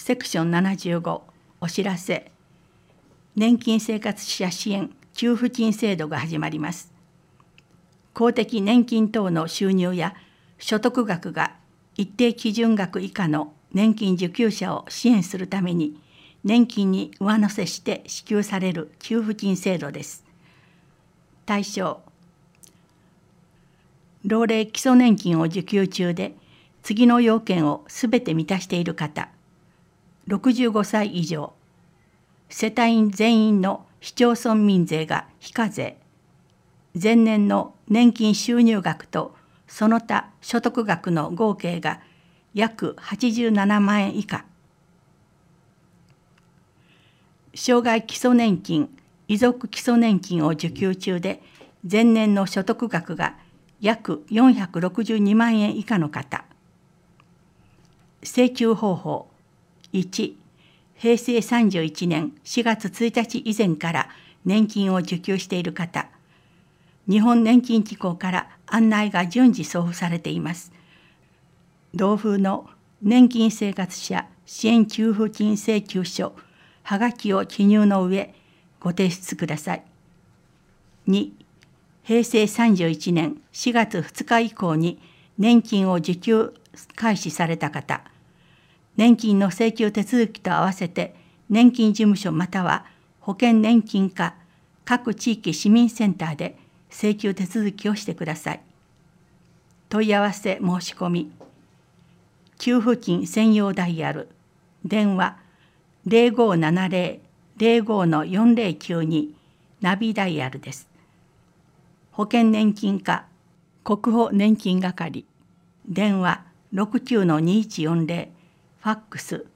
セクション75お知らせ。年金生活者支援給付金制度が始まります。公的年金等の収入や所得額が一定基準額以下の年金受給者を支援するために年金に上乗せして支給される給付金制度です。対象、老齢基礎年金を受給中で次の要件をすべて満たしている方、65歳以上、世帯員全員の市町村民税が非課税、前年の年金収入額とその他所得額の合計が約87万円以下、障害基礎年金、遺族基礎年金を受給中で前年の所得額が約462万円以下の方。請求方法。1、平成31年4月1日以前から年金を受給している方。日本年金機構から案内が順次送付されています。同封の年金生活者支援給付金請求書、はがきを記入の上、ご提出ください。2、平成31年4月2日以降に年金を受給開始された方。年金の請求手続きと合わせて年金事務所または保険年金課各地域市民センターで請求手続きをしてください。問い合わせ申し込み。給付金専用ダイヤル。電話0570-05-4092ナビダイヤルです。保険年金課国保年金係。電話69-2140ファックス